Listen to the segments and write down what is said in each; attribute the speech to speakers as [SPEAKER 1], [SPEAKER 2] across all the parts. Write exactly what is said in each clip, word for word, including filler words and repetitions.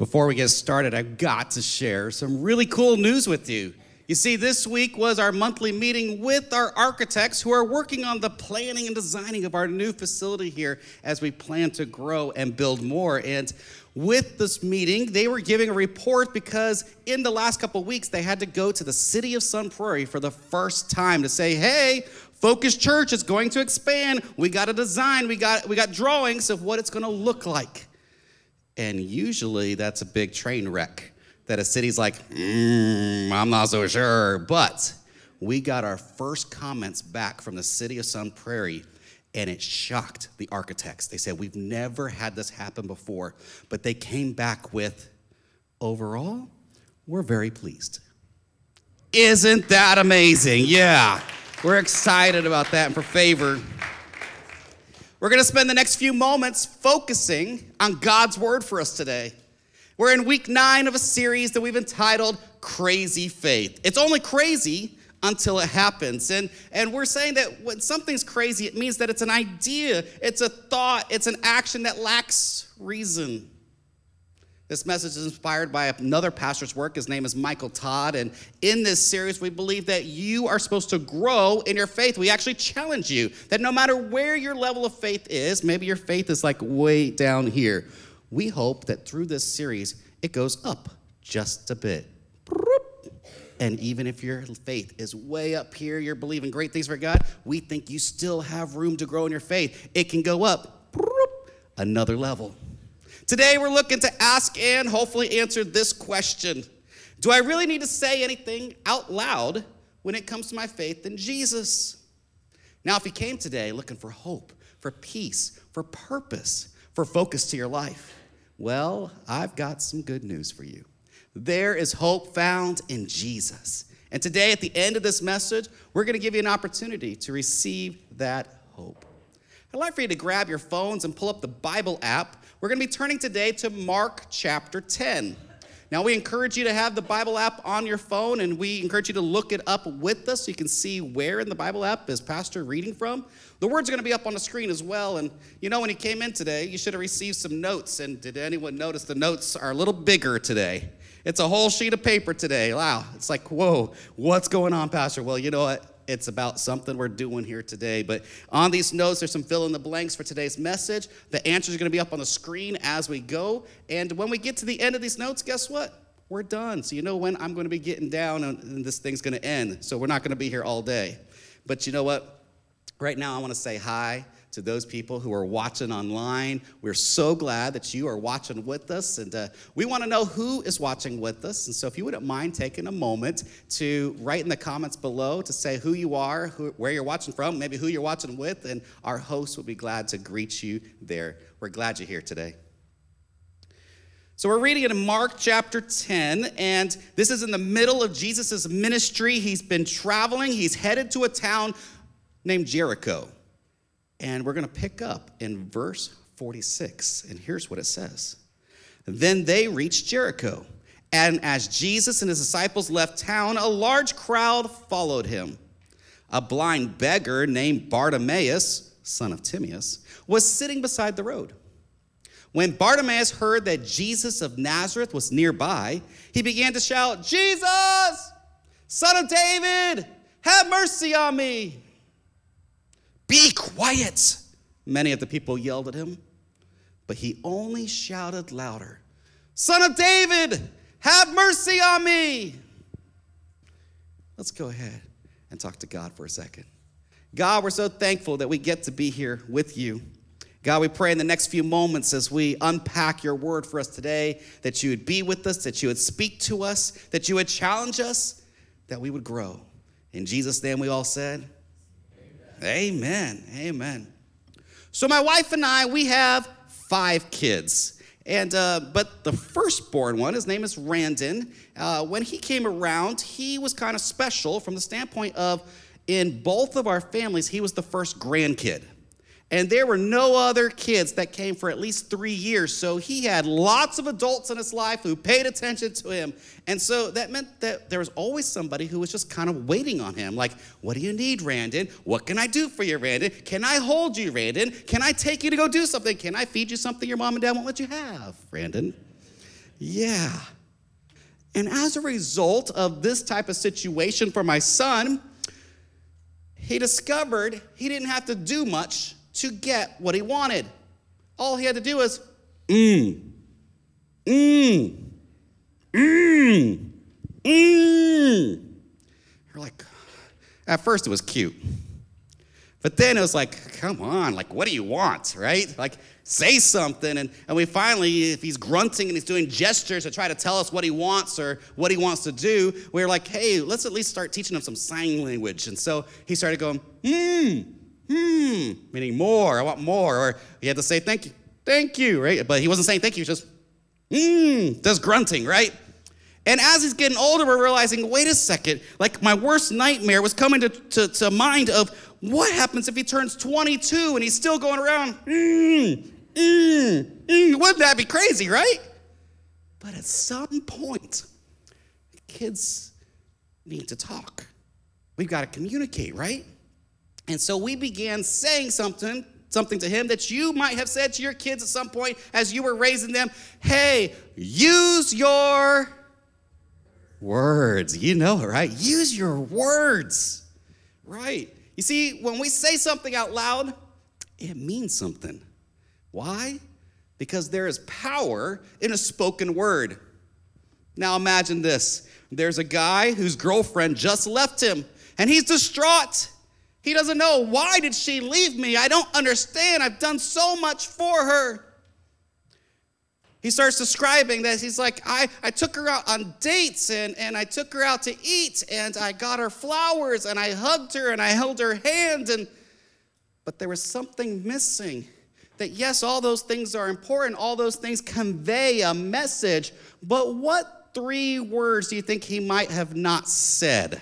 [SPEAKER 1] Before we get started, I've got to share some really cool news with you. You see, this week was our monthly meeting with our architects who are working on the planning and designing of our new facility here as we plan to grow and build more. And with this meeting, they were giving a report because in the last couple of weeks, they had to go to the city of Sun Prairie for the first time to say, hey, Focus Church is going to expand. We got a design, we got, we got drawings of what it's going to look like. And usually that's a big train wreck that a city's like, mm, I'm not so sure. But we got our first comments back from the city of Sun Prairie, and it shocked the architects. They said, we've never had this happen before. But they came back with, overall, we're very pleased. Isn't that amazing? Yeah, we're excited about that and for favor. We're going to spend the next few moments focusing on God's word for us today. We're in week nine of a series that we've entitled Crazy Faith. It's only crazy until it happens. And, and we're saying that when something's crazy, it means that it's an idea, it's a thought, it's an action that lacks reason. This message is inspired by another pastor's work. His name is Michael Todd. And in this series, we believe that you are supposed to grow in your faith. We actually challenge you that no matter where your level of faith is, maybe your faith is like way down here. We hope that through this series, it goes up just a bit. And even if your faith is way up here, you're believing great things for God, we think you still have room to grow in your faith. It can go up another level. Today, we're looking to ask and hopefully answer this question. Do I really need to say anything out loud when it comes to my faith in Jesus? Now, if you came today looking for hope, for peace, for purpose, for focus to your life, well, I've got some good news for you. There is hope found in Jesus. And today, at the end of this message, we're going to give you an opportunity to receive that hope. I'd like for you to grab your phones and pull up the Bible app. We're going to be turning today to Mark chapter ten. Now, we encourage you to have the Bible app on your phone, and we encourage you to look it up with us so you can see where in the Bible app is Pastor reading from. The words are going to be up on the screen as well, and you know when you came in today, you should have received some notes, and did anyone notice the notes are a little bigger today? It's a whole sheet of paper today. Wow, it's like, whoa, what's going on, Pastor? Well, you know what? It's about something we're doing here today. But on these notes, there's some fill in the blanks for today's message. The answers are going to be up on the screen as we go. And when we get to the end of these notes, guess what? We're done. So you know when I'm going to be getting down and this thing's going to end. So we're not going to be here all day. But you know what? Right now, I want to say hi to those people who are watching online. We're so glad that you are watching with us, and uh, we want to know who is watching with us. And so if you wouldn't mind taking a moment to write in the comments below to say who you are, who, where you're watching from, maybe who you're watching with, and our host will be glad to greet you there. We're glad you're here today. So we're reading it in Mark chapter ten, and this is in the middle of Jesus' ministry. He's been traveling. He's headed to a town named Jericho. And we're going to pick up in verse forty-six. And here's what it says. Then they reached Jericho. And as Jesus and his disciples left town, a large crowd followed him. A blind beggar named Bartimaeus, son of Timaeus, was sitting beside the road. When Bartimaeus heard that Jesus of Nazareth was nearby, he began to shout, Jesus, son of David, have mercy on me. Be quiet, many of the people yelled at him. But he only shouted louder, Son of David, have mercy on me. Let's go ahead and talk to God for a second. God, we're so thankful that we get to be here with you. God, we pray in the next few moments as we unpack your word for us today, that you would be with us, that you would speak to us, that you would challenge us, that we would grow. In Jesus' name we all said, Amen. Amen. So my wife and I, we have five kids. And uh, but the firstborn one, his name is Randon. Uh, when he came around, he was kind of special from the standpoint of in both of our families, he was the first grandkid. And there were no other kids that came for at least three years. So he had lots of adults in his life who paid attention to him. And so that meant that there was always somebody who was just kind of waiting on him. Like, what do you need, Randon? What can I do for you, Randon? Can I hold you, Randon? Can I take you to go do something? Can I feed you something your mom and dad won't let you have, Randon? Yeah. And as a result of this type of situation for my son, he discovered he didn't have to do much to get what he wanted. All he had to do was, mmm, mmm, mmm, mmm. We're like, at first it was cute. But then it was like, come on, like, what do you want, right? Like, say something. And, and we finally, if he's grunting and he's doing gestures to try to tell us what he wants or what he wants to do, we were like, hey, let's at least start teaching him some sign language. And so he started going, hmm, hmm, meaning more, I want more. Or he had to say thank you, thank you, right? But he wasn't saying thank you, he was just, hmm, just grunting, right? And as he's getting older, we're realizing, wait a second, like my worst nightmare was coming to, to, to mind of what happens if he turns twenty-two and he's still going around, mm, mm, mm. Wouldn't that be crazy, right? But at some point, kids need to talk. We've got to communicate, right? And so we began saying something, something to him that you might have said to your kids at some point as you were raising them. Hey, use your words. You know, right? Use your words, right? You see, when we say something out loud, it means something. Why? Because there is power in a spoken word. Now imagine this. There's a guy whose girlfriend just left him, and he's distraught. He doesn't know, why did she leave me? I don't understand. I've done so much for her. He starts describing that. He's like, I, I took her out on dates, and, and I took her out to eat, and I got her flowers, and I hugged her, and I held her hand, and but there was something missing. That yes, all those things are important. All those things convey a message, but what three words do you think he might have not said?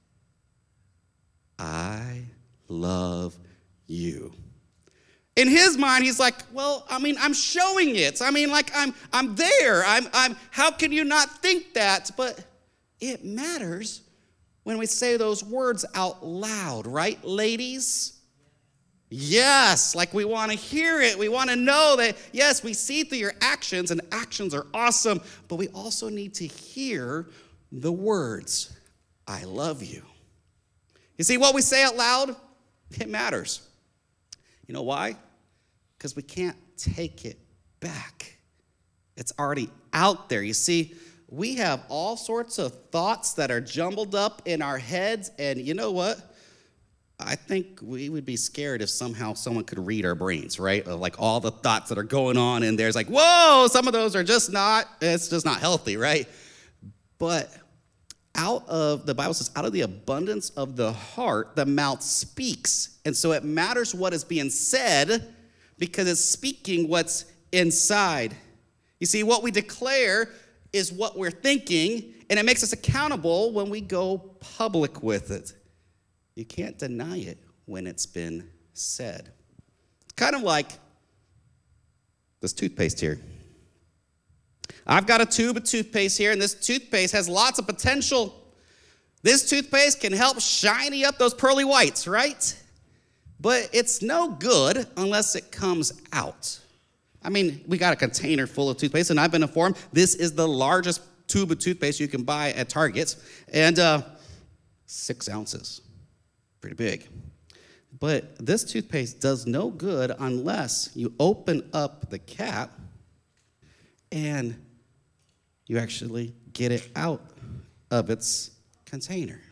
[SPEAKER 1] I love you. In his mind, he's like, well, I mean, I'm showing it. I mean, like, I'm I'm there. I'm I'm how can you not think that? But it matters when we say those words out loud, right, ladies? Yes, like we want to hear it. We want to know that, yes, we see through your actions, and actions are awesome, but we also need to hear the words, I love you. You see, what we say out loud, it matters. You know why? Because we can't take it back. It's already out there. You see, we have all sorts of thoughts that are jumbled up in our heads, and you know what? I think we would be scared if somehow someone could read our brains, right? Of like all the thoughts that are going on in there. It's like, whoa, some of those are just not, it's just not healthy, right? But out of, the Bible says, out of the abundance of the heart, the mouth speaks. And so it matters what is being said because it's speaking what's inside. You see, what we declare is what we're thinking, and it makes us accountable when we go public with it. You can't deny it when it's been said. It's kind of like this toothpaste here. I've got a tube of toothpaste here, and this toothpaste has lots of potential. This toothpaste can help shiny up those pearly whites, right? But it's no good unless it comes out. I mean, we got a container full of toothpaste, and I've been informed this is the largest tube of toothpaste you can buy at Target, and uh, six ounces. Pretty big. But this toothpaste does no good unless you open up the cap and you actually get it out of its container.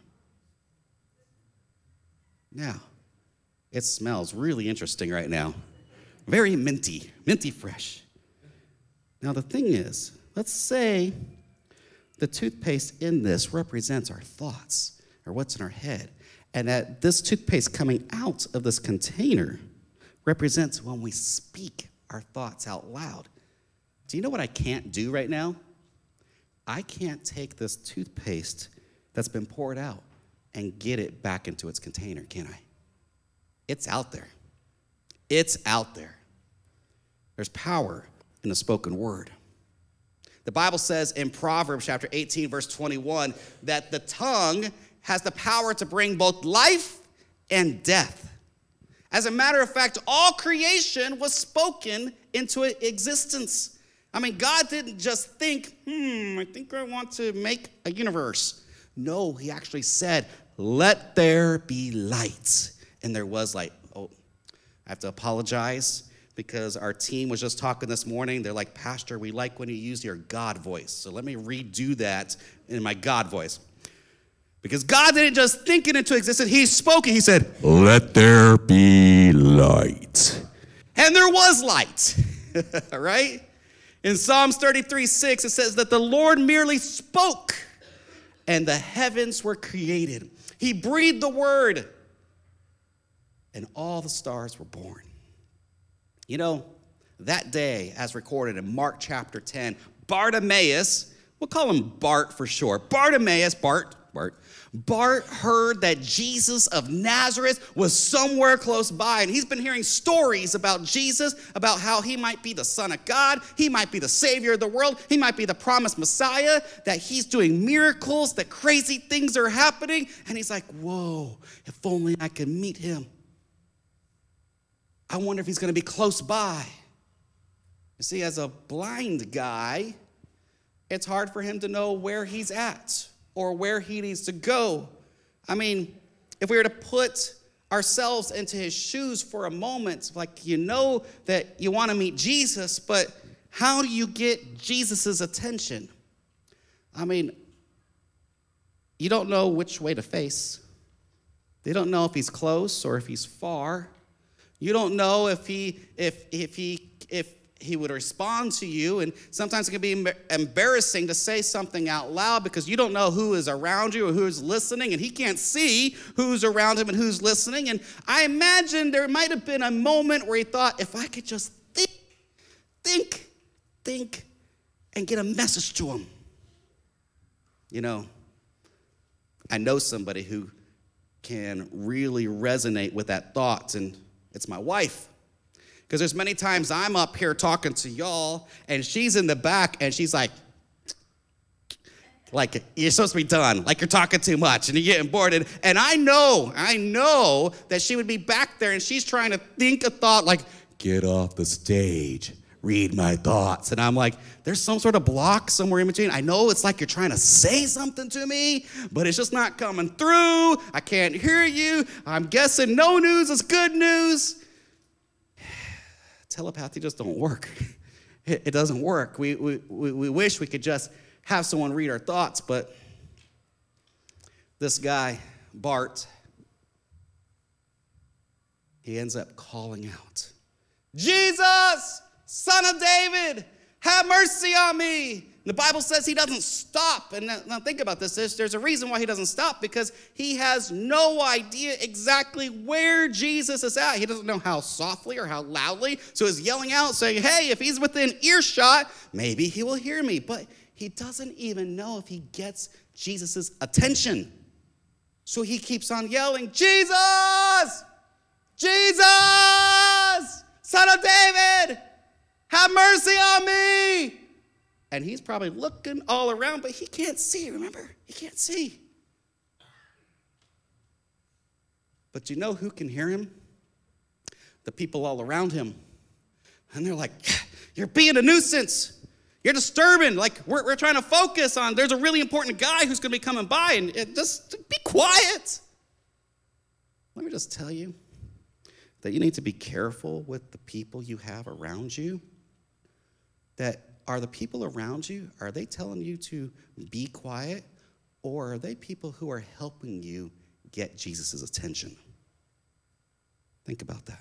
[SPEAKER 1] Now, it smells really interesting right now. Very minty, minty fresh. Now, the thing is, let's say the toothpaste in this represents our thoughts or what's in our head. And that this toothpaste coming out of this container represents when we speak our thoughts out loud. Do you know what I can't do right now? I can't take this toothpaste that's been poured out and get it back into its container, can I? It's out there. It's out there. There's power in the spoken word. The Bible says in Proverbs chapter eighteen, verse twenty-one, that the tongue has the power to bring both life and death. As a matter of fact, all creation was spoken into existence. I mean, God didn't just think, hmm, I think I want to make a universe. No, he actually said, let there be light. And there was light. Oh, I have to apologize because our team was just talking this morning. They're like, Pastor, we like when you use your God voice. So let me redo that in my God voice. Because God didn't just think it into existence. He spoke it. He said, let there be light. And there was light. All right? In Psalms thirty-three six, it says that the Lord merely spoke and the heavens were created. He breathed the word and all the stars were born. You know, that day, as recorded in Mark chapter ten, Bartimaeus, we'll call him Bart for short. Bartimaeus, Bart, Bart, Bart heard that Jesus of Nazareth was somewhere close by, and he's been hearing stories about Jesus, about how he might be the Son of God, he might be the Savior of the world, he might be the promised Messiah, that he's doing miracles, that crazy things are happening, and he's like, whoa, if only I could meet him. I wonder if he's going to be close by. You see, as a blind guy, it's hard for him to know where he's at or where he needs to go. I mean, if we were to put ourselves into his shoes for a moment, like, you know that you want to meet Jesus, but how do you get Jesus's attention? I mean, you don't know which way to face. They don't know if he's close or if he's far. You don't know if he if if he if he would respond to you, and sometimes it can be embarrassing to say something out loud because you don't know who is around you or who is listening, and he can't see who's around him and who's listening. And I imagine there might have been a moment where he thought, if I could just think, think, think, and get a message to him. You know, I know somebody who can really resonate with that thought, and it's my wife. Because there's many times I'm up here talking to y'all, and she's in the back, and she's like, like, you're supposed to be done. Like, you're talking too much, and you're getting bored. And, and I know, I know that she would be back there, and she's trying to think a thought like, get off the stage, read my thoughts. And I'm like, there's some sort of block somewhere in between. I know it's like you're trying to say something to me, but it's just not coming through. I can't hear you. I'm guessing no news is good news. Telepathy just don't work. It, it doesn't work. We, we, we, we wish we could just have someone read our thoughts, but this guy, Bart, he ends up calling out, Jesus, Son of David, have mercy on me. The Bible says he doesn't stop. And now, now think about this. There's, there's a reason why he doesn't stop, because he has no idea exactly where Jesus is at. He doesn't know how softly or how loudly. So he's yelling out saying, hey, if he's within earshot, maybe he will hear me. But he doesn't even know if he gets Jesus' attention. So he keeps on yelling, Jesus, Jesus, Son of David, have mercy on me. And he's probably looking all around, but he can't see, remember? He can't see. But you know who can hear him? The people all around him. And they're like, you're being a nuisance. You're disturbing. Like, we're, we're trying to focus on, there's a really important guy who's going to be coming by, and it, just be quiet. Let me just tell you that you need to be careful with the people you have around you. That are the people around you, are they telling you to be quiet, or are they people who are helping you get Jesus' attention? Think about that.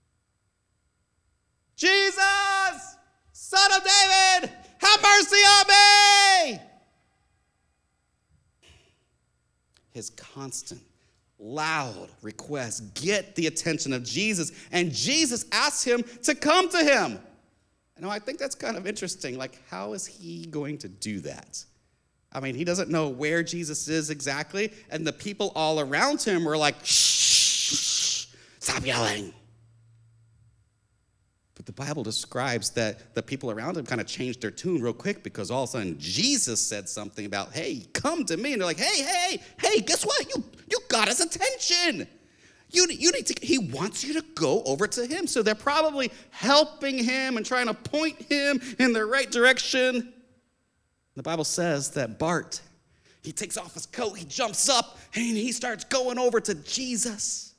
[SPEAKER 1] Jesus, Son of David, have mercy on me! His constant, loud requests get the attention of Jesus, and Jesus asks him to come to him. Now, I think that's kind of interesting. Like, how is he going to do that? I mean, he doesn't know where Jesus is exactly, and the people all around him were like, shh, shh, stop yelling. But the Bible describes that the people around him kind of changed their tune real quick, because all of a sudden Jesus said something about, hey, come to me. And they're like, hey, hey, hey, guess what? You, you got his attention. You, you need to, he wants you to go over to him. So they're probably helping him and trying to point him in the right direction. The Bible says that Bart, he takes off his coat, he jumps up, and he starts going over to Jesus.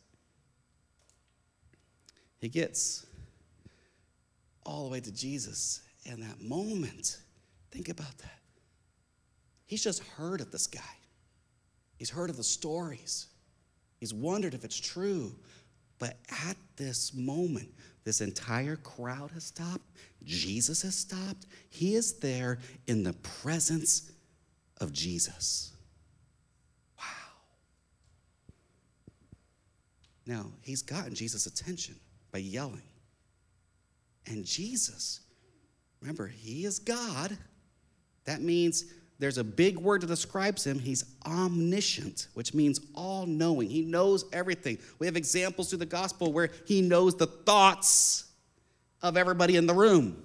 [SPEAKER 1] He gets all the way to Jesus. And that moment, think about that. He's just heard of this guy. He's heard of the stories. He's wondered if it's true. But at this moment, this entire crowd has stopped. Jesus has stopped. He is there in the presence of Jesus. Wow. Now, he's gotten Jesus' attention by yelling. And Jesus, remember, he is God. That means there's a big word that describes him. He's omniscient, which means all-knowing. He knows everything. We have examples through the gospel where he knows the thoughts of everybody in the room.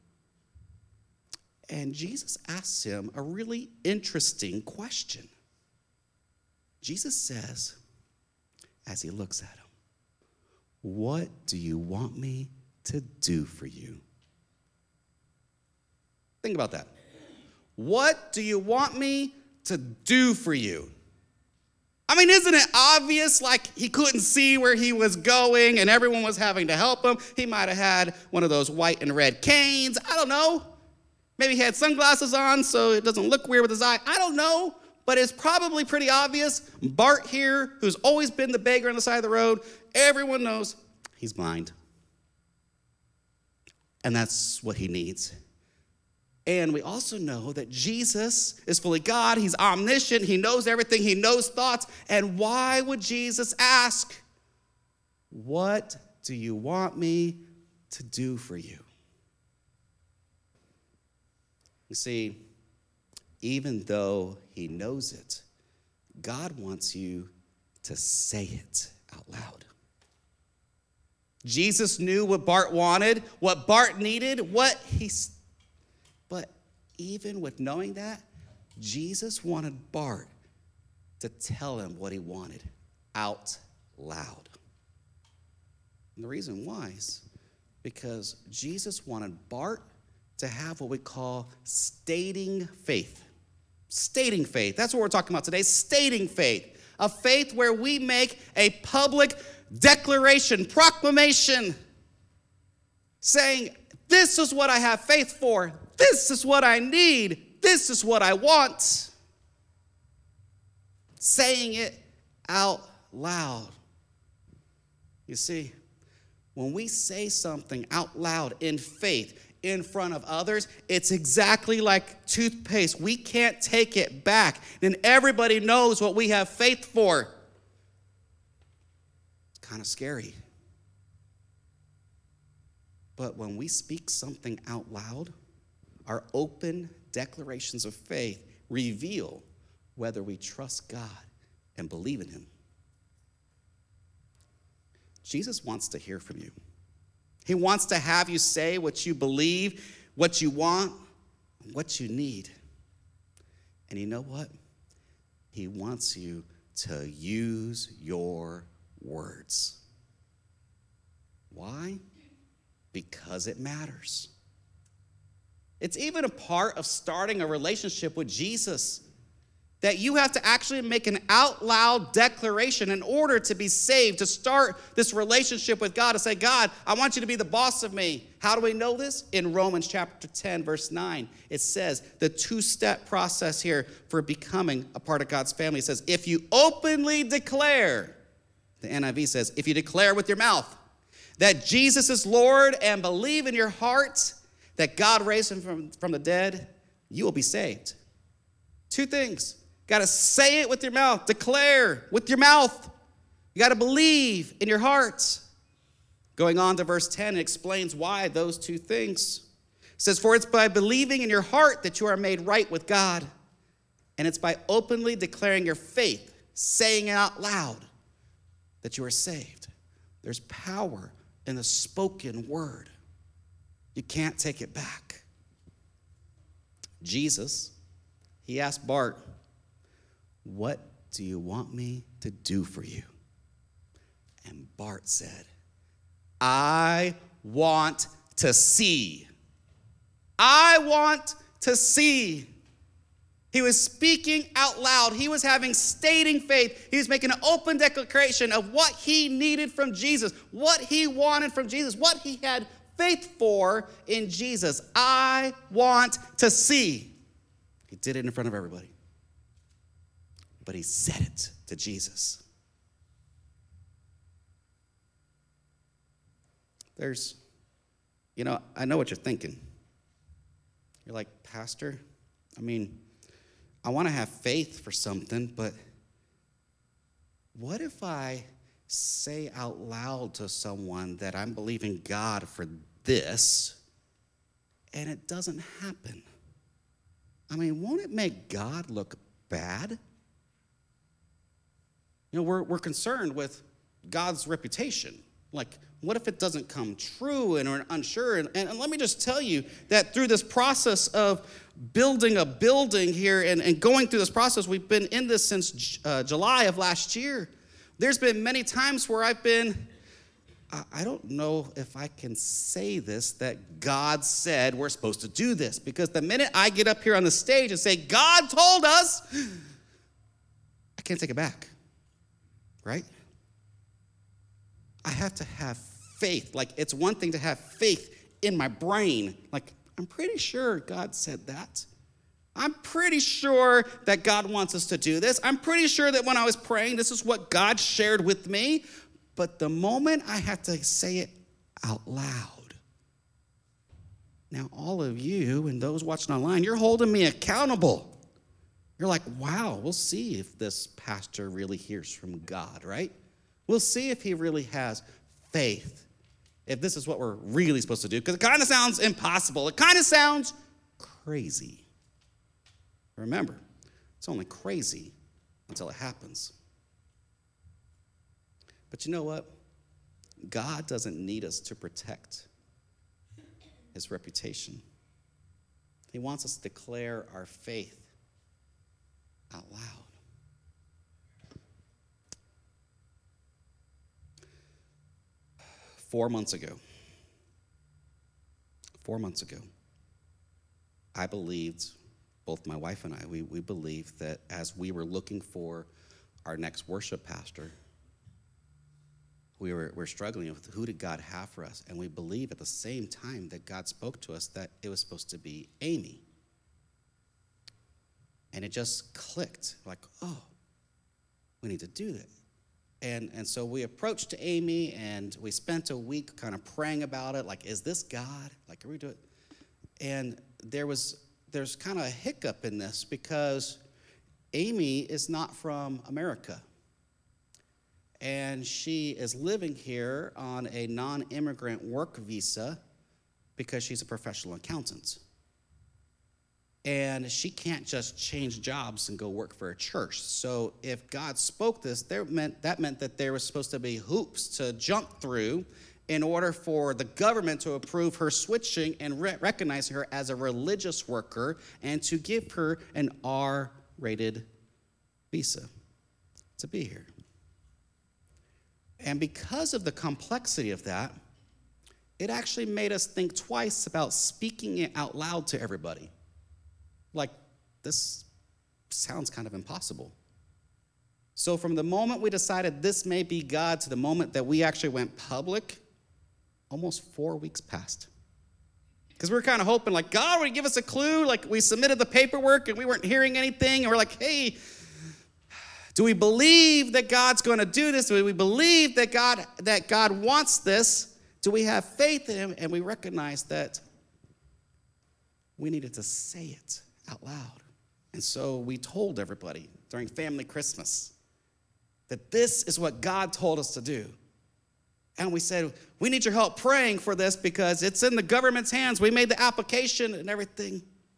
[SPEAKER 1] And Jesus asks him a really interesting question. Jesus says, as he looks at him, "What do you want me to do for you?" Think about that. What do you want me to do for you? I mean, isn't it obvious? Like, he couldn't see where he was going and everyone was having to help him. He might have had one of those white and red canes. I don't know. Maybe he had sunglasses on so it doesn't look weird with his eye. I don't know. But it's probably pretty obvious. Bart here, who's always been the beggar on the side of the road, everyone knows he's blind. And that's what he needs. And we also know that Jesus is fully God. He's omniscient. He knows everything. He knows thoughts. And why would Jesus ask, "What do you want me to do for you?" You see, even though he knows it, God wants you to say it out loud. Jesus knew what Bart wanted, what Bart needed, what he... But even with knowing that, Jesus wanted Bart to tell him what he wanted out loud. And the reason why is because Jesus wanted Bart to have what we call stating faith. Stating faith. That's what we're talking about today, stating faith. A faith where we make a public declaration, proclamation, saying, "This is what I have faith for. This is what I need. This is what I want." Saying it out loud. You see, when we say something out loud in faith in front of others, it's exactly like toothpaste. We can't take it back. And everybody knows what we have faith for. It's kind of scary. But when we speak something out loud, our open declarations of faith reveal whether we trust God and believe in him. Jesus wants to hear from you. He wants to have you say what you believe, what you want, what you need. And you know what? He wants you to use your words. Why? Because it matters. It's even a part of starting a relationship with Jesus that you have to actually make an out loud declaration in order to be saved, to start this relationship with God, to say, "God, I want you to be the boss of me." How do we know this? In Romans chapter ten, verse nine, it says the two-step process here for becoming a part of God's family. It says, if you openly declare, the N I V says, if you declare with your mouth that Jesus is Lord and believe in your heart that God raised him from, from the dead, you will be saved. Two things. You got to say it with your mouth. Declare with your mouth. You got to believe in your heart. Going on to verse ten, it explains why those two things. It says, for it's by believing in your heart that you are made right with God. And it's by openly declaring your faith, saying it out loud, that you are saved. There's power in the spoken word. You can't take it back. Jesus, he asked Bart, "What do you want me to do for you?" And Bart said, I want to see. I want to see. He was speaking out loud. He was having stating faith. He was making an open declaration of what he needed from Jesus, what he wanted from Jesus, what he had faith for in Jesus. I want to see. He did it in front of everybody. But he said it to Jesus. There's, you know, I know what you're thinking. You're like, Pastor, I mean, I want to have faith for something, but what if I say out loud to someone that I'm believing God for this, and it doesn't happen? I mean, won't it make God look bad? You know, we're, we're concerned with God's reputation. Like, what if it doesn't come true and we're unsure? And, and, and let me just tell you that through this process of building a building here and, and going through this process, we've been in this since uh, July of last year. There's been many times where I've been, I, I don't know if I can say this, that God said we're supposed to do this. Because the minute I get up here on the stage and say, God told us, I can't take it back, right? I have to have faith. Like, it's one thing to have faith in my brain. Like, I'm pretty sure God said that. I'm pretty sure that God wants us to do this. I'm pretty sure that when I was praying, this is what God shared with me. But the moment I have to say it out loud, now all of you and those watching online, you're holding me accountable. You're like, wow, we'll see if this pastor really hears from God, right? We'll see if he really has faith, if this is what we're really supposed to do, because it kind of sounds impossible. It kind of sounds crazy. Remember, it's only crazy until it happens. But you know what? God doesn't need us to protect his reputation. He wants us to declare our faith out loud. Four months ago, four months ago, I believed, both my wife and I, we, we believed that as we were looking for our next worship pastor, we were, we were struggling with who did God have for us. And we believe at the same time that God spoke to us that it was supposed to be Amy. And it just clicked, like, oh, we need to do that. And, and so we approached Amy, and we spent a week kind of praying about it, like, is this God? Like, are we doing it? And there was there's kind of a hiccup in this because Amy is not from America. And she is living here on a non-immigrant work visa because she's a professional accountant. And she can't just change jobs and go work for a church. So if God spoke this, there meant, that meant that there was supposed to be hoops to jump through in order for the government to approve her switching and re- recognizing her as a religious worker and to give her an R-rated visa to be here. And because of the complexity of that, it actually made us think twice about speaking it out loud to everybody. Like, this sounds kind of impossible. So from the moment we decided this may be God to the moment that we actually went public, almost four weeks passed. Because we were kind of hoping, like, God would give us a clue. Like, we submitted the paperwork and we weren't hearing anything. And we're like, hey, do we believe that God's going to do this? Do we believe that God, that God wants this? Do we have faith in him? And we recognized that we needed to say it out loud. And so we told everybody during family Christmas that this is what God told us to do. And we said, we need your help praying for this because it's in the government's hands. We made the application and everything.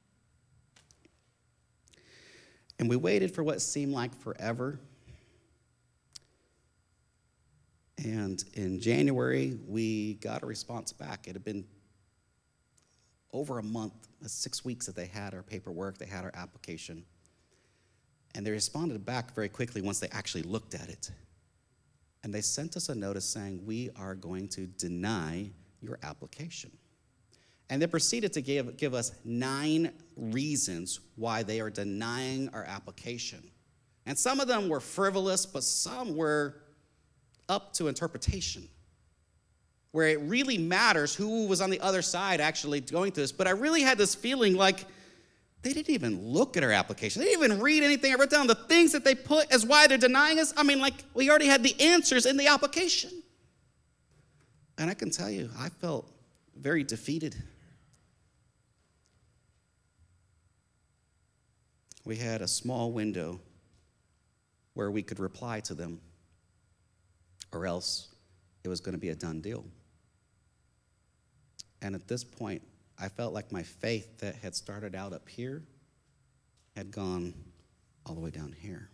[SPEAKER 1] And we waited for what seemed like forever. And in January, we got a response back. It had been over a month, six weeks that they had our paperwork, they had our application. And they responded back very quickly once they actually looked at it. And they sent us a notice saying, we are going to deny your application. And they proceeded to give, give us nine reasons why they are denying our application. And some of them were frivolous, but some were up to interpretation, where it really matters who was on the other side actually going through this. But I really had this feeling like they didn't even look at our application. They didn't even read anything I wrote down. The things that they put as why they're denying us, I mean, like, we already had the answers in the application. And I can tell you, I felt very defeated. We had a small window where we could reply to them, or else it was going to be a done deal. And at this point, I felt like my faith that had started out up here had gone all the way down here.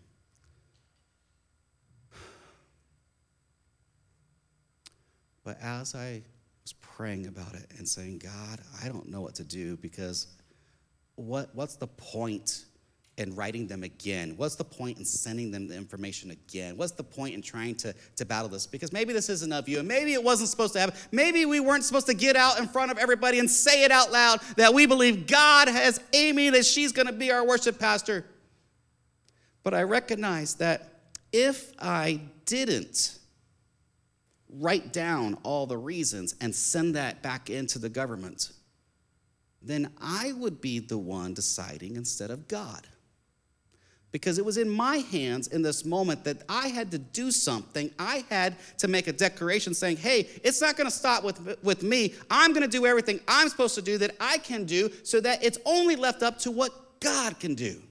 [SPEAKER 1] But as I was praying about it and saying, God, I don't know what to do, because what what's the point in writing them again? What's the point in sending them the information again? What's the point in trying to, to battle this? Because maybe this isn't of you, and maybe it wasn't supposed to happen. Maybe we weren't supposed to get out in front of everybody and say it out loud that we believe God has Amy, that she's going to be our worship pastor. But I recognize that if I didn't write down all the reasons and send that back into the government, then I would be the one deciding instead of God. Because it was in my hands in this moment that I had to do something. I had to make a declaration saying, hey, it's not going to stop with, with me. I'm going to do everything I'm supposed to do that I can do, so that it's only left up to what God can do.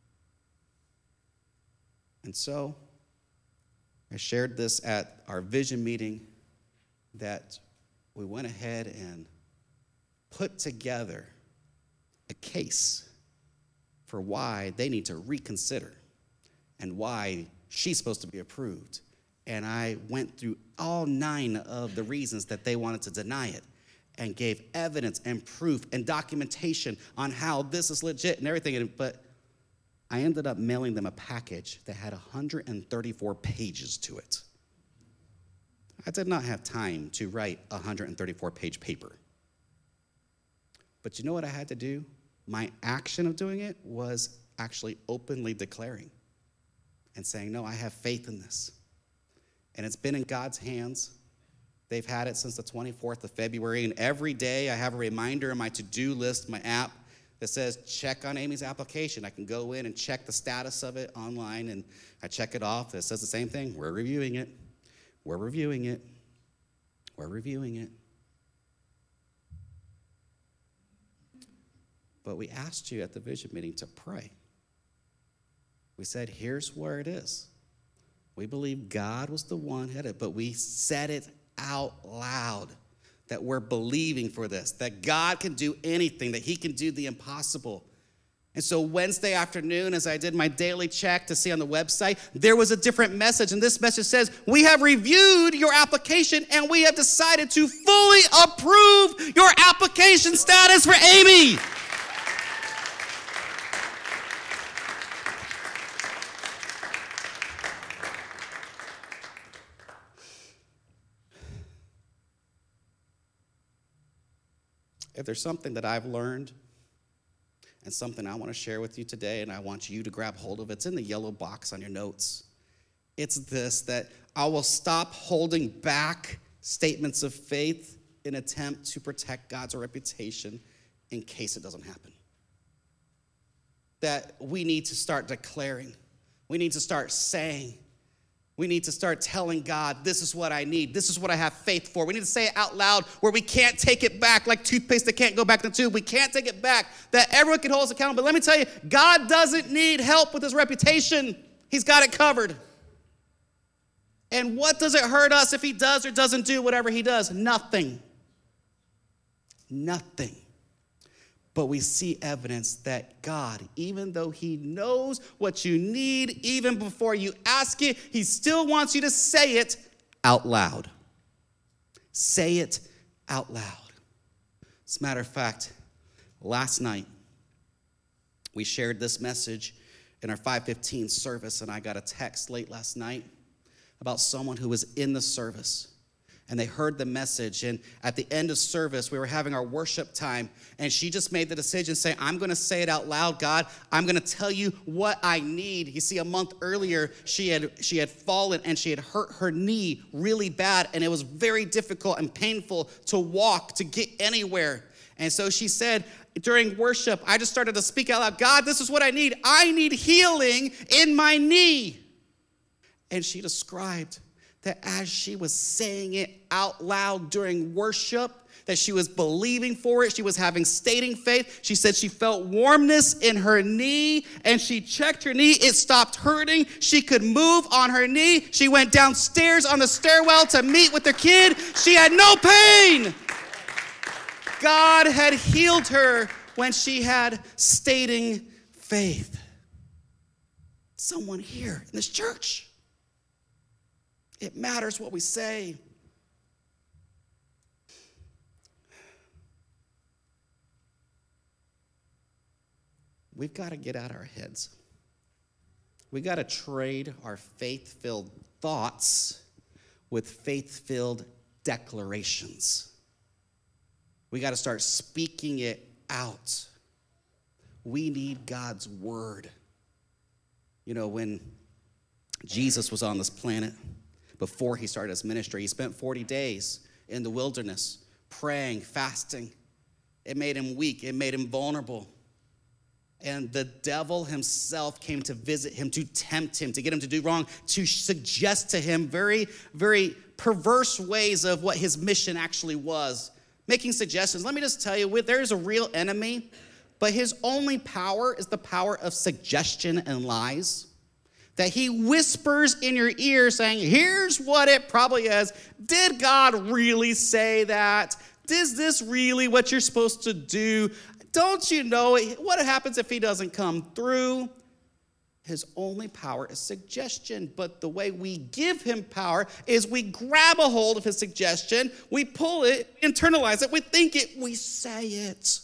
[SPEAKER 1] And so I shared this at our vision meeting, that we went ahead and put together a case for why they need to reconsider and why she's supposed to be approved. And I went through all nine of the reasons that they wanted to deny it, and gave evidence and proof and documentation on how this is legit and everything. But I ended up mailing them a package that had one hundred thirty-four pages to it. I did not have time to write a one hundred thirty-four page paper. But you know what I had to do? My action of doing it was actually openly declaring and saying, no, I have faith in this. And it's been in God's hands. They've had it since the twenty-fourth of February, and every day I have a reminder in my to-do list, my app, that says, check on Amy's application. I can go in and check the status of it online, and I check it off. It says the same thing. We're reviewing it. We're reviewing it. We're reviewing it. But we asked you at the vision meeting to pray. We said, here's where it is. We believe God was the one who had it, but we said it out loud that we're believing for this, that God can do anything, that he can do the impossible. And so Wednesday afternoon, as I did my daily check to see on the website, there was a different message. And this message says, we have reviewed your application and we have decided to fully approve your application status for Amy. If there's something that I've learned and something I want to share with you today, and I want you to grab hold of, it's in the yellow box on your notes. It's this, that I will stop holding back statements of faith in attempt to protect God's reputation in case it doesn't happen. That we need to start declaring. We need to start saying. We need to start telling God, this is what I need. This is what I have faith for. We need to say it out loud where we can't take it back like toothpaste that can't go back in the tube. We can't take it back, that everyone can hold us accountable. But let me tell you, God doesn't need help with his reputation. He's got it covered. And what does it hurt us if he does or doesn't do whatever he does? Nothing. Nothing. But we see evidence that God, even though he knows what you need, even before you ask it, he still wants you to say it out loud. Say it out loud. As a matter of fact, last night, we shared this message in our five fifteen service, and I got a text late last night about someone who was in the service. And they heard the message. And at the end of service, we were having our worship time. And she just made the decision saying, I'm going to say it out loud, God. I'm going to tell you what I need. You see, a month earlier, she had she had fallen and she had hurt her knee really bad. And it was very difficult and painful to walk, to get anywhere. And so she said, during worship, I just started to speak out loud, God, this is what I need. I need healing in my knee. And she described that as she was saying it out loud during worship, that she was believing for it, she was having stating faith. She said she felt warmness in her knee, and she checked her knee. It stopped hurting. She could move on her knee. She went downstairs on the stairwell to meet with her kid. She had no pain. God had healed her when she had stating faith. Someone here in this church. It matters what we say. We've got to get out of our heads. We've got to trade our faith-filled thoughts with faith-filled declarations. We got to start speaking it out. We need God's word. You know, when Jesus was on this planet, before he started his ministry, he spent forty days in the wilderness praying, fasting. It made him weak. It made him vulnerable. And the devil himself came to visit him, to tempt him, to get him to do wrong, to suggest to him very, very perverse ways of what his mission actually was, making suggestions. Let me just tell you, there's a real enemy, but his only power is the power of suggestion and lies. That he whispers in your ear saying, here's what it probably is. Did God really say that? Is this really what you're supposed to do? Don't you know what happens if he doesn't come through? His only power is suggestion, but the way we give him power is we grab a hold of his suggestion, we pull it, internalize it, we think it, we say it.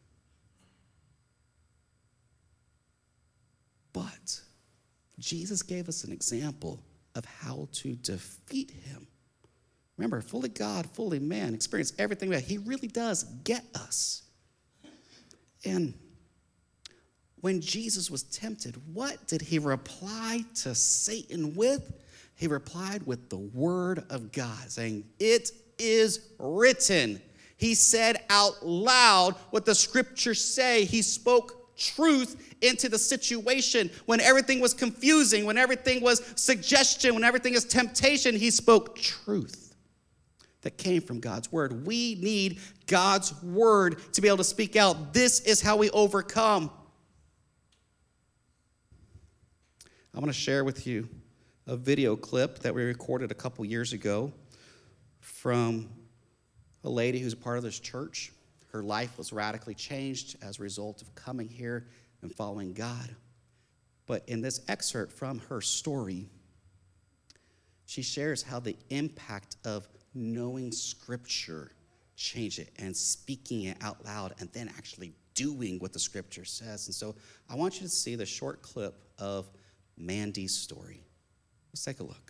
[SPEAKER 1] But Jesus gave us an example of how to defeat him. Remember, fully God, fully man, experienced everything that he really does get us. And when Jesus was tempted, what did he reply to Satan with? He replied with the word of God, saying, it is written. He said out loud what the scriptures say. He spoke truth into the situation. When everything was confusing, when everything was suggestion, when everything is temptation, he spoke truth that came from God's word. We need God's word to be able to speak out. This is how we overcome. I want to share with you a video clip that we recorded a couple years ago from a lady who's a part of this church. Her life was radically changed as a result of coming here and following God. But in this excerpt from her story, she shares how the impact of knowing Scripture changed it and speaking it out loud and then actually doing what the Scripture says. And so I want you to see the short clip of Mandy's story. Let's take a look.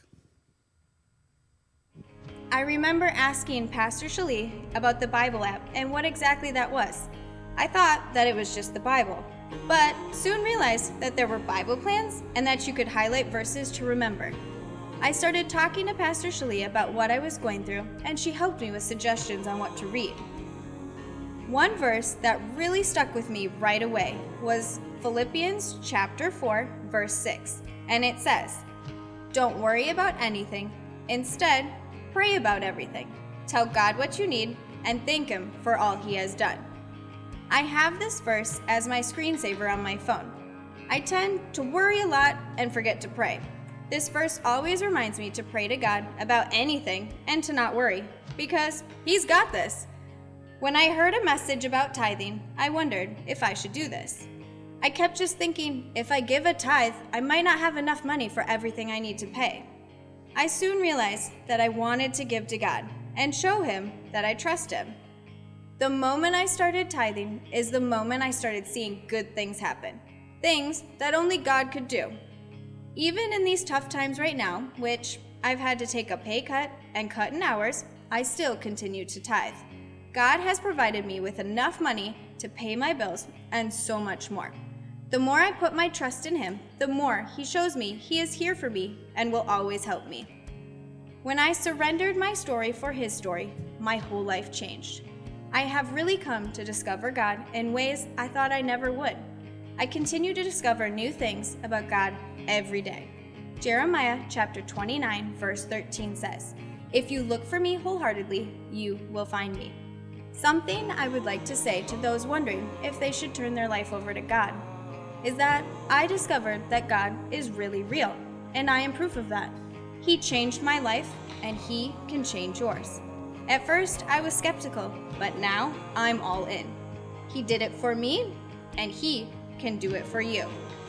[SPEAKER 2] I remember asking Pastor Shalee about the Bible app and what exactly that was. I thought that it was just the Bible, but soon realized that there were Bible plans and that you could highlight verses to remember. I started talking to Pastor Shalee about what I was going through, and she helped me with suggestions on what to read. One verse that really stuck with me right away was Philippians chapter four, verse six, and it says, "Don't worry about anything. Instead, pray about everything. Tell God what you need and thank him for all he has done." I have this verse as my screensaver on my phone. I tend to worry a lot and forget to pray. This verse always reminds me to pray to God about anything and to not worry, because he's got this. When I heard a message about tithing, I wondered if I should do this. I kept just thinking, if I give a tithe, I might not have enough money for everything I need to pay. I soon realized that I wanted to give to God and show him that I trust him. The moment I started tithing is the moment I started seeing good things happen, things that only God could do. Even in these tough times right now, which I've had to take a pay cut and cut in hours, I still continue to tithe. God has provided me with enough money to pay my bills and so much more. The more I put my trust in Him, the more He shows me He is here for me and will always help me. When I surrendered my story for His story, my whole life changed. I have really come to discover God in ways I thought I never would. I continue to discover new things about God every day. Jeremiah chapter twenty-nine, verse thirteen says, "If you look for me wholeheartedly, you will find me." Something I would like to say to those wondering if they should turn their life over to God is that I discovered that God is really real, and I am proof of that. He changed my life, and He can change yours. At first, I was skeptical, but now I'm all in. He did it for me, and He can do it for you.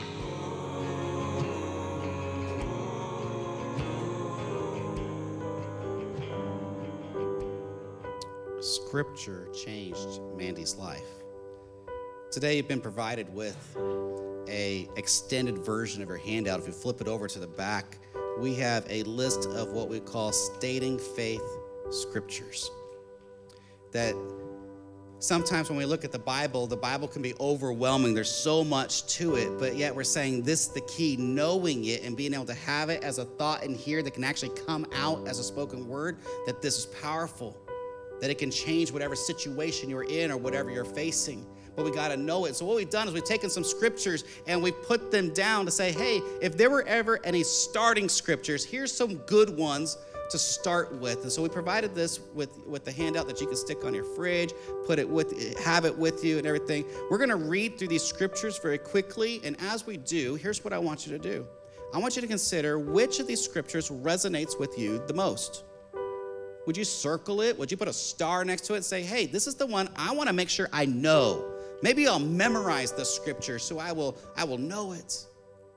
[SPEAKER 1] Scripture changed Mandy's life. Today you've been provided with a extended version of your handout. If you flip it over to the back, we have a list of what we call stating faith scriptures. That sometimes when we look at the Bible, the Bible can be overwhelming. There's so much to it, but yet we're saying this is the key, knowing it and being able to have it as a thought in here that can actually come out as a spoken word, that this is powerful, that it can change whatever situation you're in or whatever you're facing. But we got to know it. So what we've done is we've taken some scriptures and we've put them down to say, hey, if there were ever any starting scriptures, here's some good ones to start with. And so we provided this with, with the handout that you can stick on your fridge, put it with, have it with you and everything. We're going to read through these scriptures very quickly. And as we do, here's what I want you to do. I want you to consider which of these scriptures resonates with you the most. Would you circle it? Would you put a star next to it and say, hey, this is the one I want to make sure I know. Maybe I'll memorize the scripture so I will, I will know it.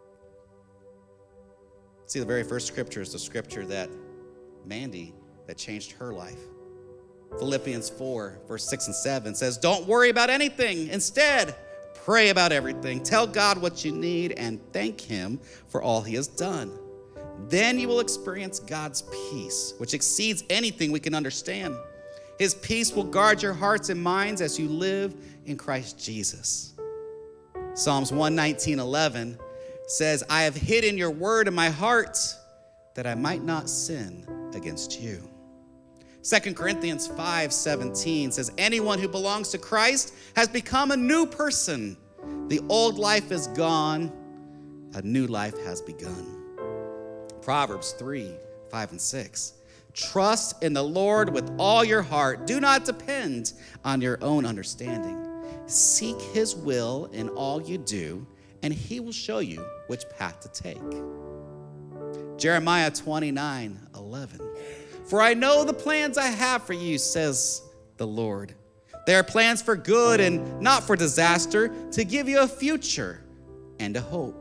[SPEAKER 1] See, the very first scripture is the scripture that Mandy, that changed her life. Philippians four, verse six and seven says, don't worry about anything. Instead, pray about everything. Tell God what you need and thank Him for all He has done. Then you will experience God's peace, which exceeds anything we can understand. His peace will guard your hearts and minds as you live in Christ Jesus. Psalms one nineteen, eleven says, I have hidden your word in my heart that I might not sin against you. Second Corinthians five seventeen says, anyone who belongs to Christ has become a new person. The old life is gone, a new life has begun. Proverbs three, five and six. Trust in the Lord with all your heart. Do not depend on your own understanding. Seek His will in all you do, and He will show you which path to take. Jeremiah twenty-nine, eleven. For I know the plans I have for you, says the Lord. They are plans for good and not for disaster, to give you a future and a hope.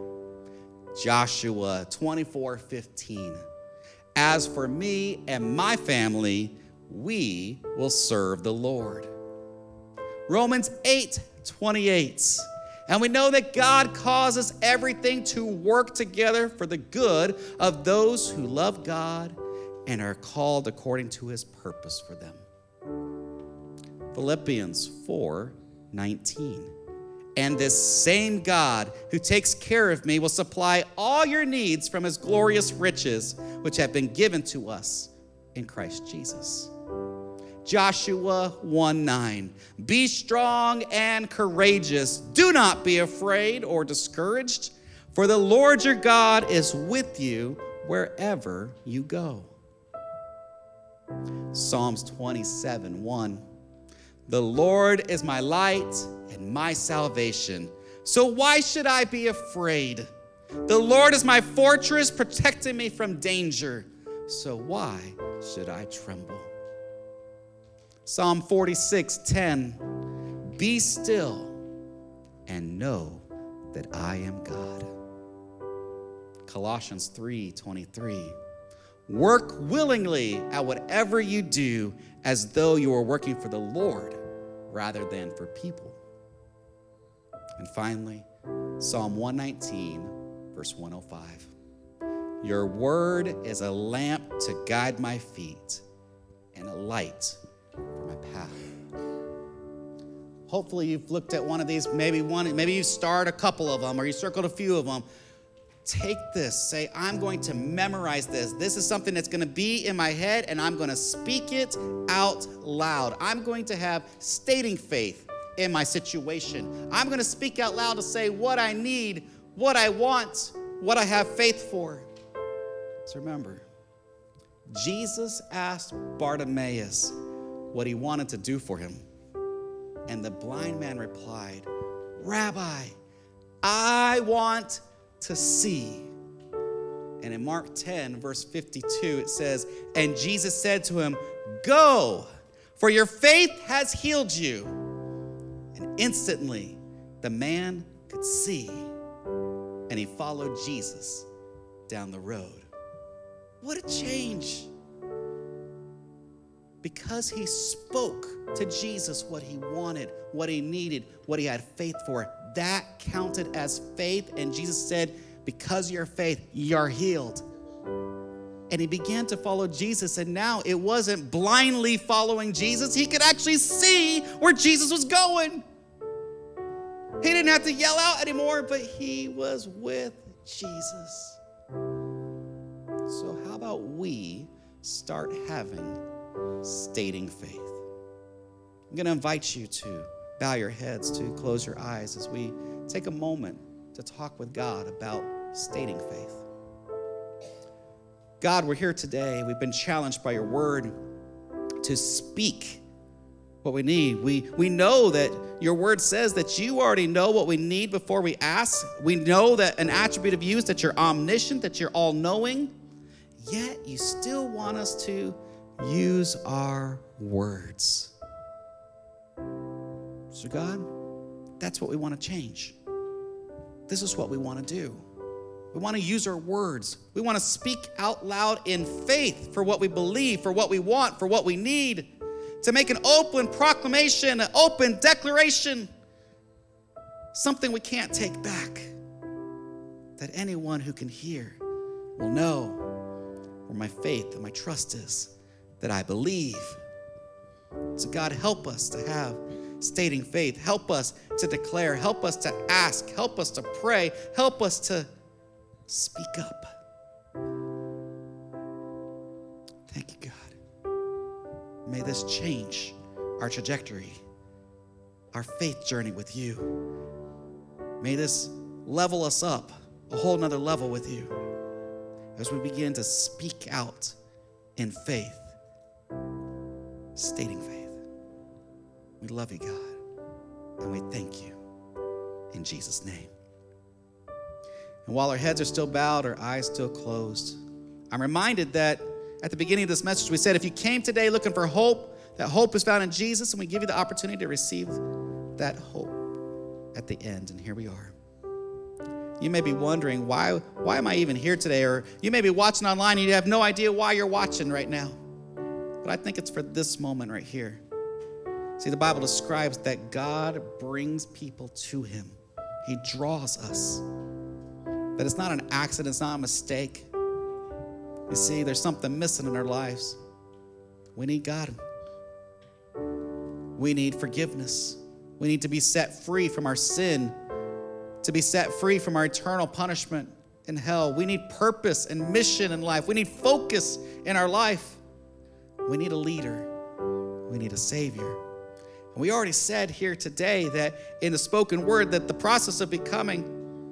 [SPEAKER 1] Joshua twenty-four, fifteen. As for me and my family, we will serve the Lord. Romans eight, twenty-eight. And we know that God causes everything to work together for the good of those who love God and are called according to His purpose for them. Philippians four, nineteen. And this same God who takes care of me will supply all your needs from His glorious riches, which have been given to us in Christ Jesus. Joshua one nine. Be strong and courageous. Do not be afraid or discouraged, for the Lord your God is with you wherever you go. Psalms twenty-seven, one. The Lord is my light and my salvation, so why should I be afraid? The Lord is my fortress, protecting me from danger, so why should I tremble? Psalm forty-six, ten. Be still and know that I am God. Colossians three, twenty-three. Work willingly at whatever you do as though you are working for the Lord rather than for people. And finally, Psalm one nineteen, verse one oh five. Your word is a lamp to guide my feet and a light for my path. Hopefully you've looked at one of these, maybe one, maybe you starred a couple of them or you circled a few of them. Take this, say, I'm going to memorize this. This is something that's going to be in my head and I'm going to speak it out loud. I'm going to have stating faith in my situation. I'm going to speak out loud to say what I need, what I want, what I have faith for. So remember, Jesus asked Bartimaeus what he wanted to do for him. And the blind man replied, Rabbi, I want to see. And in Mark ten, verse fifty-two, it says, and Jesus said to him, go, for your faith has healed you. And instantly the man could see, and he followed Jesus down the road. What a change. Because he spoke to Jesus what he wanted, what he needed, what he had faith for, that counted as faith. And Jesus said, because of your faith, you're healed. And he began to follow Jesus. And now it wasn't blindly following Jesus. He could actually see where Jesus was going. He didn't have to yell out anymore, but he was with Jesus. So how about we start having stating faith? I'm going to invite you to bow your heads, to close your eyes as we take a moment to talk with God about stating faith. God, we're here today. We've been challenged by your word to speak what we need. We, we know that your word says that you already know what we need before we ask. We know that an attribute of you is that you're omniscient, that you're all-knowing, yet you still want us to use our words. So God, that's what we want to change. This is what we want to do. We want to use our words. We want to speak out loud in faith for what we believe, for what we want, for what we need, to make an open proclamation, an open declaration, something we can't take back, that anyone who can hear will know where my faith and my trust is, that I believe. So God, help us to have stating faith. Help us to declare. Help us to ask. Help us to pray. Help us to speak up. Thank you, God. May this change our trajectory, our faith journey with you. May this level us up a whole nother level with you as we begin to speak out in faith, stating faith. We love you, God, and we thank you in Jesus' name. And while our heads are still bowed, our eyes still closed, I'm reminded that at the beginning of this message, we said if you came today looking for hope, that hope is found in Jesus, and we give you the opportunity to receive that hope at the end. And here we are. You may be wondering, why, why am I even here today? Or you may be watching online and you have no idea why you're watching right now. But I think it's for this moment right here. See, the Bible describes that God brings people to him. He draws us. That it's not an accident, it's not a mistake. You see, there's something missing in our lives. We need God. We need forgiveness. We need to be set free from our sin, to be set free from our eternal punishment in hell. We need purpose and mission in life. We need focus in our life. We need a leader. We need a savior. And we already said here today that in the spoken word that the process of becoming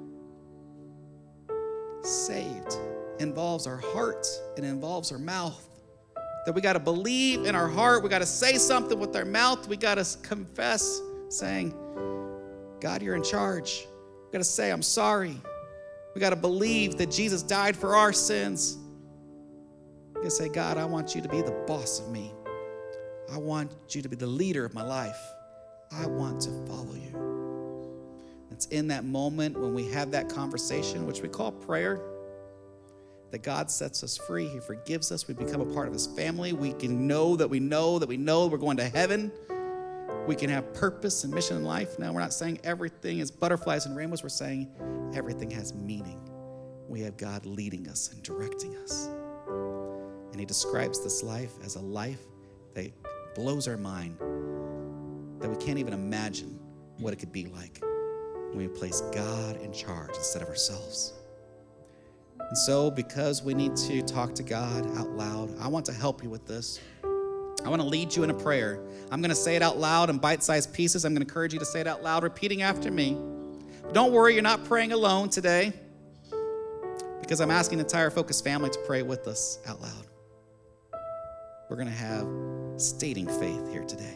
[SPEAKER 1] saved involves our heart and involves our mouth. That we got to believe in our heart. We got to say something with our mouth. We got to confess saying, God, you're in charge. We got to say, I'm sorry. We got to believe that Jesus died for our sins. We got to say, God, I want you to be the boss of me. I want you to be the leader of my life. I want to follow you. It's in that moment when we have that conversation, which we call prayer, that God sets us free. He forgives us. We become a part of his family. We can know that we know that we know we're going to heaven. We can have purpose and mission in life. Now, we're not saying everything is butterflies and rainbows. We're saying everything has meaning. we have God leading us and directing us. And he describes this life as a life that blows our mind, that we can't even imagine what it could be like when we place God in charge instead of ourselves. And so, because we need to talk to God out loud, I want to help you with this. I want to lead you in a prayer. I'm going to say it out loud in bite-sized pieces. I'm going to encourage you to say it out loud, repeating after me. Don't worry, you're not praying alone today, because I'm asking the entire Focus family to pray with us out loud. We're going to have stating faith here today.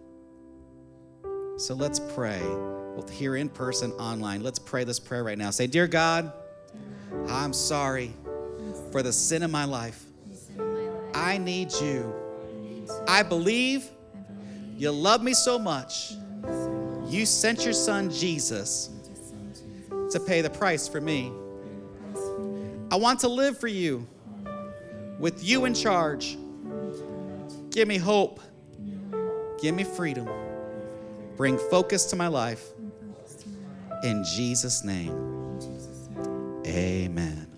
[SPEAKER 1] So let's pray, both here in person, online. Let's pray this prayer right now. Say, Dear God, I'm sorry for the sin in my life. I need you. I believe you love me so much. You sent your son, Jesus, to pay the price for me. I want to live for you, with you in charge. Give me hope. Give me freedom. Bring focus to my life. In Jesus' name, amen.